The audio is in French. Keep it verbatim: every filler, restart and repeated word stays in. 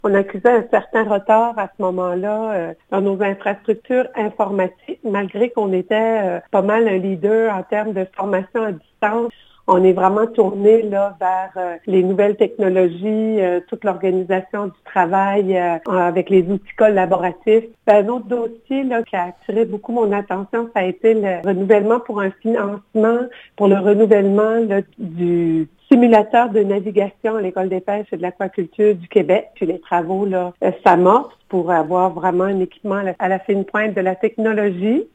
On accusait un certain retard à ce moment-là euh, dans nos infrastructures informatiques, malgré qu'on était euh, pas mal un leader en termes de formation à distance. On est vraiment tourné là vers euh, les nouvelles technologies, euh, toute l'organisation du travail euh, avec les outils collaboratifs. Un autre dossier là, qui a attiré beaucoup mon attention, ça a été le renouvellement pour un financement, pour le renouvellement là, du simulateur de navigation à l'École des pêches et de l'aquaculture du Québec. Puis les travaux là, euh, s'amorcent pour avoir vraiment un équipement à la fine pointe de la technologie.